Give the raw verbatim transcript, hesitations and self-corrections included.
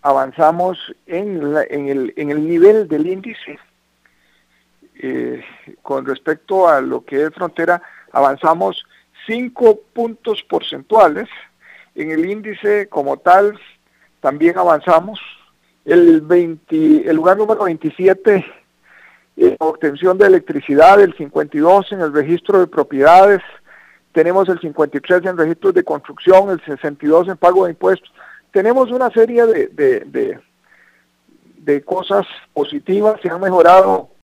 avanzamos en, la, en, el, en el nivel del índice. Eh, con respecto a lo que es frontera, avanzamos cinco puntos porcentuales. En el índice como tal, también avanzamos. El, veinte, el lugar número veintisiete en obtención de electricidad, el cincuenta y dos en el registro de propiedades, tenemos el cincuenta y tres en registros de construcción, el sesenta y dos en pago de impuestos. Tenemos una serie de, de, de, de cosas positivas, se han mejorado